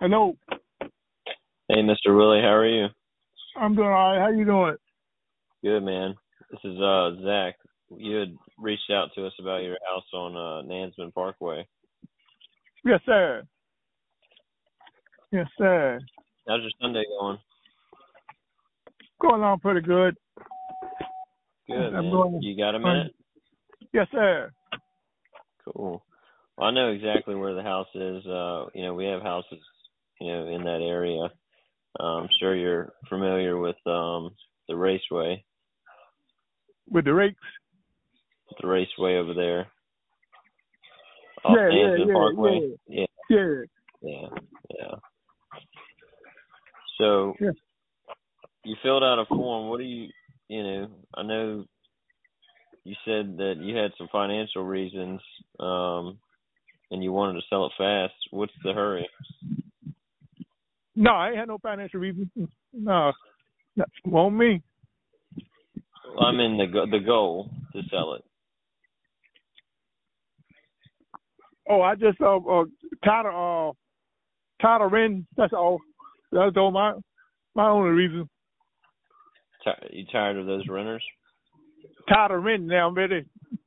Hello. Hey, Mr. Willie, how are you? I'm doing all right. How you doing? Good, man. This is Zach. You had reached out to us about your house on Nansman Parkway. Yes, sir. Yes, sir. How's your Sunday going? Going on pretty good. Good, I'm man. going. You got a minute? Yes, sir. Cool. Well, I know exactly where the house is. We have houses, in that area. I'm sure you're familiar with the raceway. With the rakes? The raceway over there. Yeah, Off Nansman Parkway. Yeah. Yeah. So Yeah. you filled out a form. What do I know you said that you had some financial reasons, and you wanted to sell it fast. What's the hurry? No, I ain't had no financial reason. No, won't me. Well, I mean the goal to sell it. Oh, I just tired of renting. That's all. That's all my only reason. You tired of those renters? Tired of renting now. I'm ready.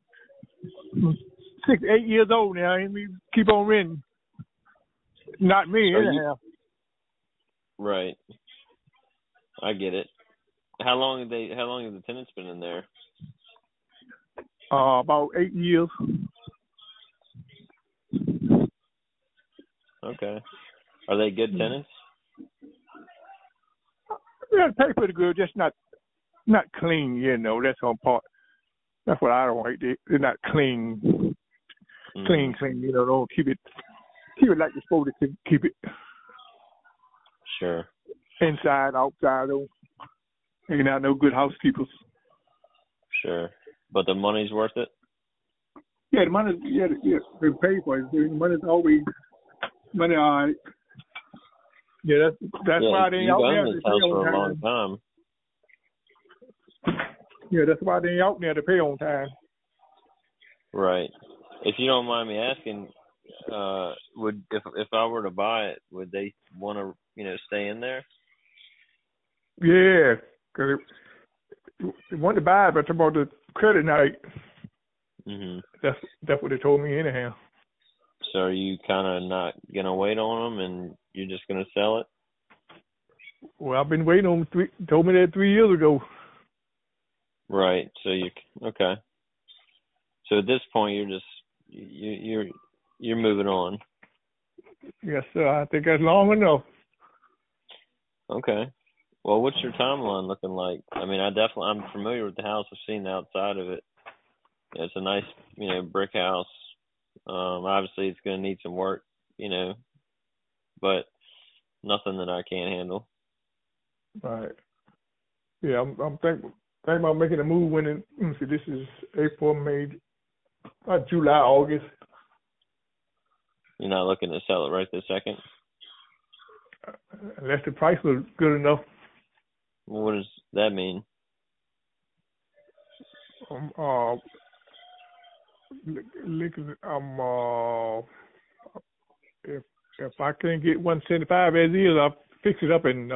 6, 8 years old now. I mean, keep on renting. Not me, anyhow. Right. I get it. How long have the tenants been in there? About 8 years. Okay. Are they good tenants? Yeah, pay pretty good, just not clean, that's on part. That's what I don't like. They're not clean. Clean, don't keep it like you're supposed to keep it. Sure. Inside, outside, they're not no good housekeepers. Sure. But the money's worth it? Yeah, the money, they pay for it. The money's always money, all right. Yeah, that's why they ain't out there to pay on time. For a long time. Yeah, that's why they ain't out there to pay on time. Right. If you don't mind me asking, if I were to buy it, would they want to stay in there? Yeah, because they want to buy it, but about the credit night. Mm-hmm. That's what they told me anyhow. So are you kind of not gonna wait on them, and you're just gonna sell it? Well, I've been waiting on them. Told me that 3 years ago. Right. So okay. So at this point, you're just you're moving on. Yes, sir. I think that's long enough. Okay. Well, what's your timeline looking like? I mean, I'm familiar with the house. I've seen the outside of it. It's a nice, brick house. Obviously, it's going to need some work, but nothing that I can't handle. Right. Yeah, I'm thinking about making a move when this is April, May, July, August. You're not looking to sell it right this second? Unless the price was good enough. Well, what does that mean? If I can't get 175 as is, I'll fix it up and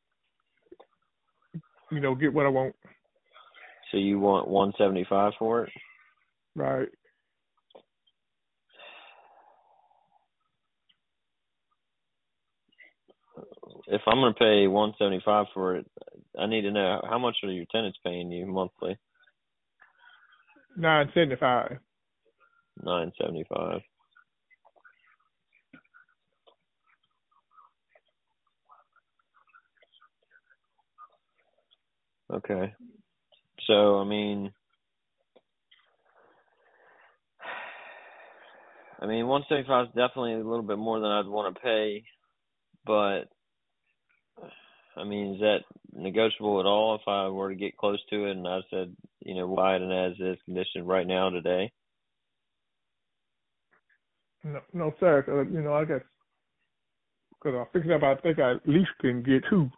get what I want. So you want 175 for it? Right. If I'm going to pay 175 for it, I need to know how much are your tenants paying you monthly? $9.75. $9.75. Okay. So, I mean, 175 is definitely a little bit more than I'd want to pay, but I mean, is that negotiable at all if I were to get close to it and I said, buy it in as is condition right now today? No, sir. I guess because I fix it up, I think I at least can get 2.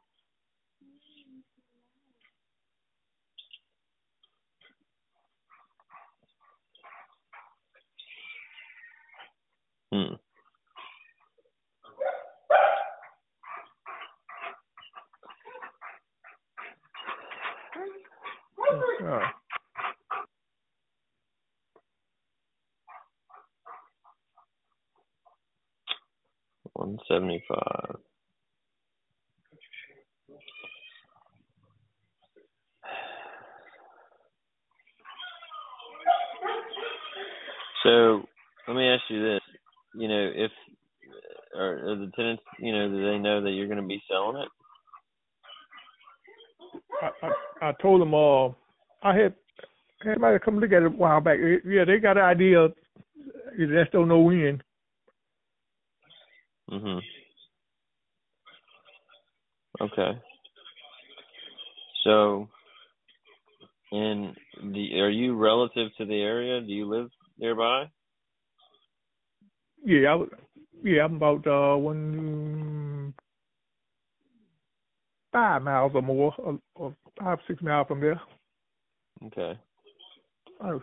175. So let me ask you this: if are the tenants, do they know that you're going to be selling it? I told them I had somebody come look at it a while back. Yeah, they got an idea. They just don't know when. Mhm. Okay. So, are you relative to the area? Do you live nearby? Yeah, I'm about 5 miles or more, or 5-6 miles from there. Okay. Oh,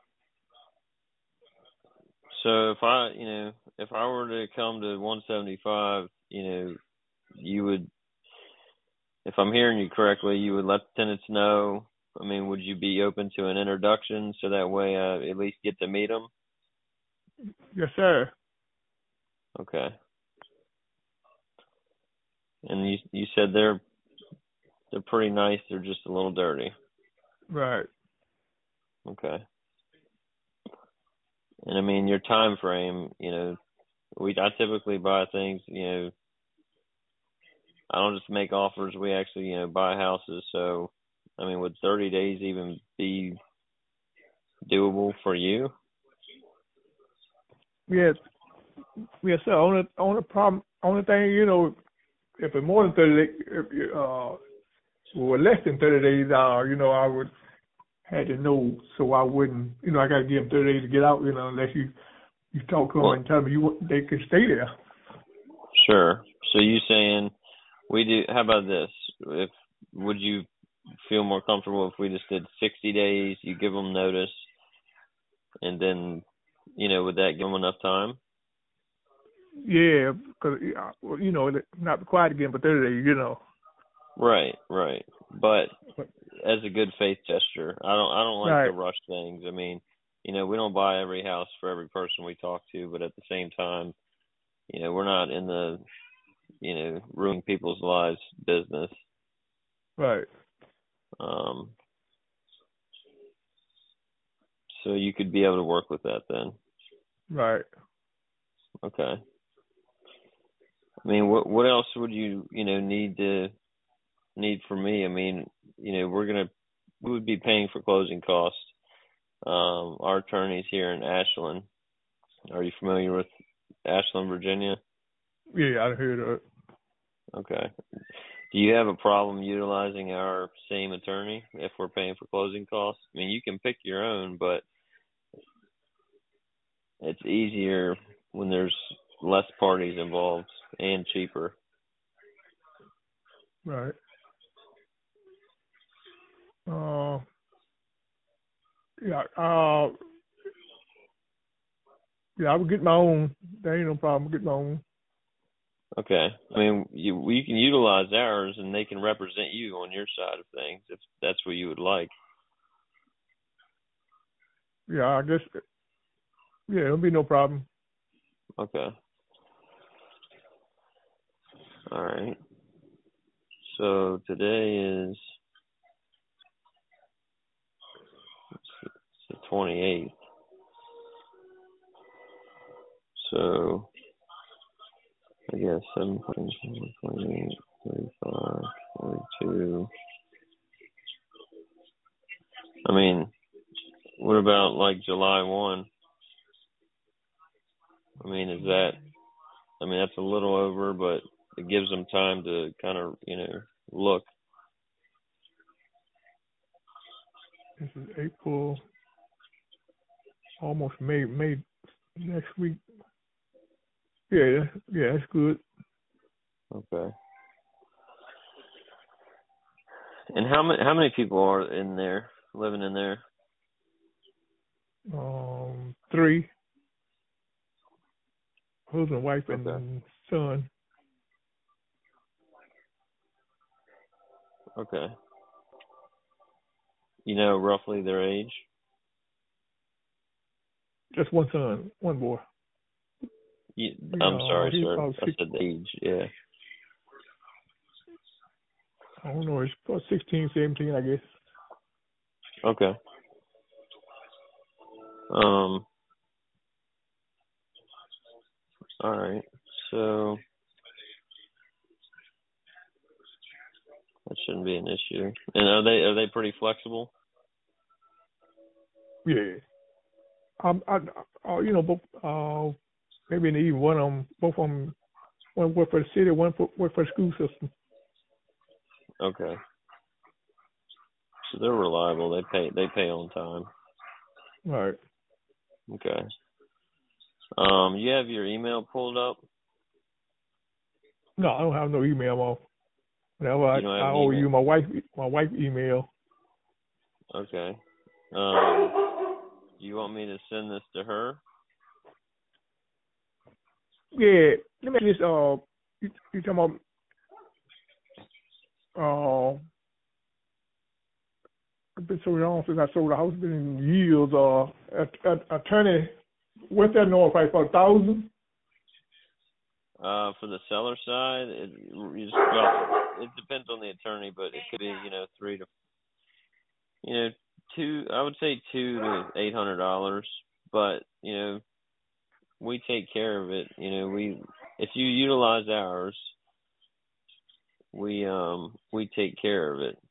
So if I were to come to 175, you would, if I'm hearing you correctly, you would let the tenants know. I mean, would you be open to an introduction so that way I at least get to meet them? yes, sir. Okay. And you said they're pretty nice. They're just a little dirty. Right. Okay. And I mean, your time frame, I typically buy things, I don't just make offers. We actually, buy houses. So, I mean, would 30 days even be doable for you? Yes, yes, sir. Only problem, only thing, if it's more than 30 days, or less than 30 days, I would had to know, so I wouldn't, I got to give them 30 days to get out, unless you talk to them and tell them they can stay there. Sure. So you saying we do? How about this? Would you feel more comfortable if we just did 60 days? You give them notice, and then, would that give them enough time? Yeah, because not required to give them for 30 days, Right. But as a good faith gesture, I don't like Right. to rush things. I mean, we don't buy every house for every person we talk to, but at the same time, we're not in the, ruining people's lives business. Right. So you could be able to work with that then. Right. Okay. I mean, what else would you, need from me? I mean, we would be paying for closing costs. Our attorney's here in Ashland. Are you familiar with Ashland, Virginia? Yeah, I heard of it. Okay. Do you have a problem utilizing our same attorney if we're paying for closing costs? I mean, you can pick your own, but it's easier when there's less parties involved and cheaper. Right. Yeah. Yeah, I would get my own. There ain't no problem. Get my own. Okay. I mean, you can utilize ours, and they can represent you on your side of things if that's what you would like. Yeah, I guess. Yeah, it'll be no problem. Okay. All right. So today is the 28th. So I guess 7, 28, 35, 42. I mean, what about like July 1? I mean, that's a little over, but it gives them time to kind of, look. This is April, almost May next week. Yeah, that's good. Okay. And how many people are living in there? 3, husband, wife, Okay. and son. Okay. You know roughly their age? Just one son, one boy. I'm sorry, he's sir. about I said the age. Yeah. I don't know, it's about 16, 17, I guess. Okay. All right. So that shouldn't be an issue. And are they pretty flexible? Yeah. Both, maybe even one of them, both of them, one work for the city, one work for the school system. Okay. So they're reliable. They pay on time. Right. Okay. You have your email pulled up? No, I don't have no email on. Whenever You don't have I an owe email? you my wife email. Okay. Do you want me to send this to her? Yeah. Let me just you talking about it's been so long since I sold the house. It's been in years. Attorney, what's that number? Probably for 1,000. For the seller side, it depends on the attorney, but it could be, $3 to, I would say $200 to $800, but, we take care of it. If you utilize ours, we take care of it.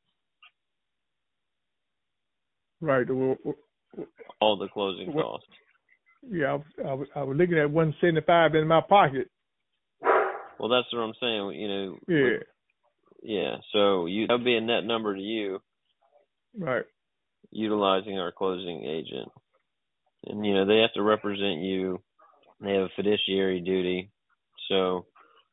Right. All the closing costs. Yeah, I was looking at 175 in my pocket. Well, that's what I'm saying. Yeah. Yeah. So that would be a net number to you. Right. Utilizing our closing agent, and they have to represent you. They have a fiduciary duty. So,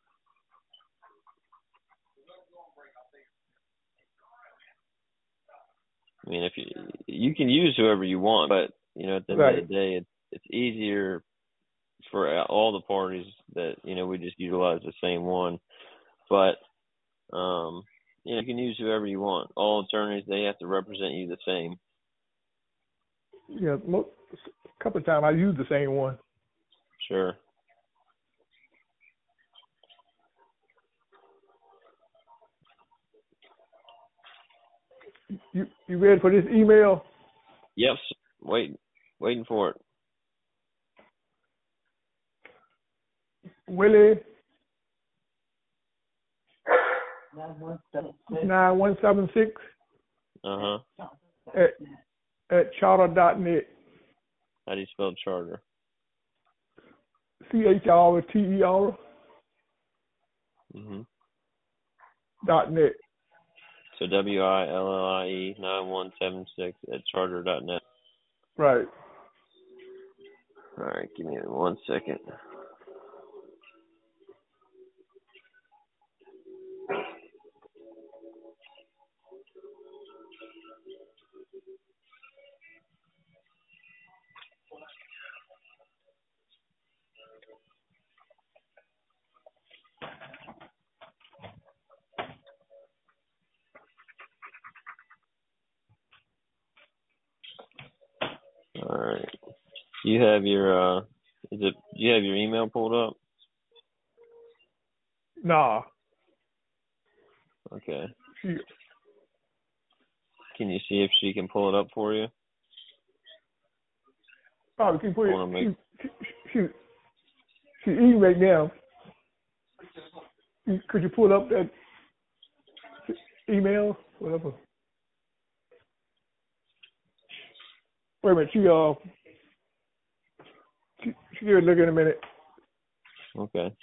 I mean, if you can use whoever you want, but at the end of the day, it's easier for all the parties that we just utilize the same one. But you can use whoever you want. All attorneys, they have to represent you the same. Yeah, a couple of times I used the same one. Sure. You ready for this email? Yes. Waiting for it. Willie 9176 at charter.net. How do you spell charter? CHRTER. .net. So WILLIE 9176 at charter.net. Right. All right, give me 1 second. All right. Do you have your do you have your email pulled up? Nah. Okay. Can you see if she can pull it up for you? Probably can put it. She eating right now. Could you pull up that email? Whatever. Wait a minute. She will look in a minute. Okay.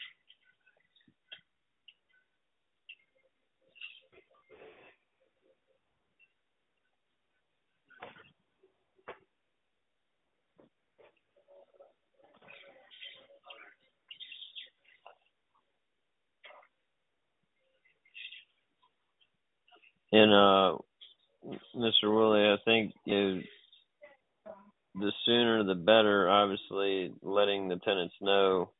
And Mr. Willie, I think the sooner the better. Obviously, letting the tenants know,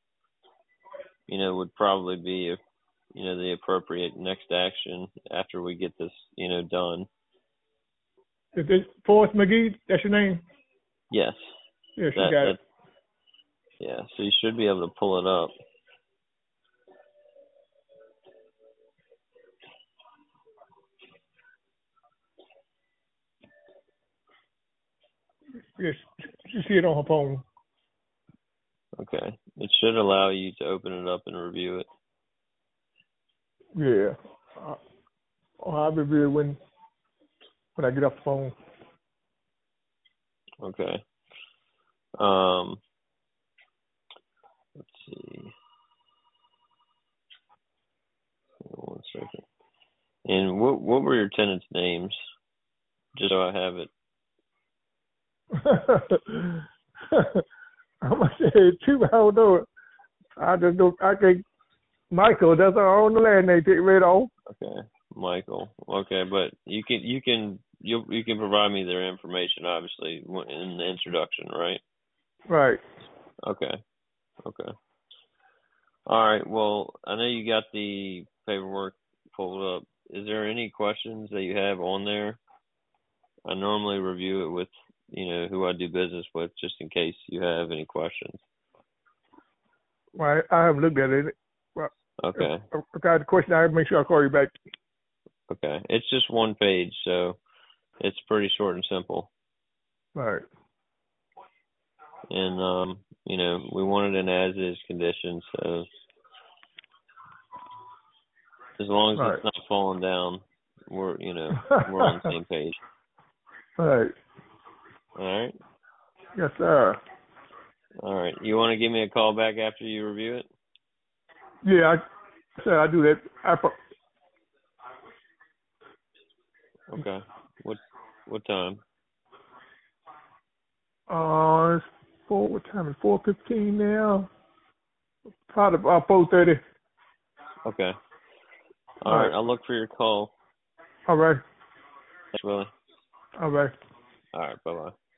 would probably be the appropriate next action after we get this done. Is this Forrest McGee? That's your name? Yes. Yeah, she got it. Yeah, so you should be able to pull it up. Yes, she see it on her phone. Okay. It should allow you to open it up and review it. Yeah. I'll review it when I get off the phone. Okay. Let's see. One second. And what were your tenants' names? Just so I have it. I'm gonna say two. I don't know. I just don't. I think Michael. That's our own land name. Take right off. Okay, Michael. Okay, but you can provide me their information, obviously, in the introduction, right? Right. Okay. All right. Well, I know you got the paperwork pulled up. Is there any questions that you have on there? I normally review it with, who I do business with, just in case you have any questions. Right. I haven't looked at it. Well, Okay. If I got a question, I'll make sure I call you back. Okay. It's just one page, so it's pretty short and simple. Right. And, we want it in as-is condition, so as long as it's not falling down, we're on the same page. Right. All right? Yes, sir. All right. You want to give me a call back after you review it? Yeah, I do that. Okay. What time? It's what time is 4:15 now? Probably about 4:30. Okay. All right. I'll look for your call. All right. Thanks, Willie. All right. All right. Bye-bye.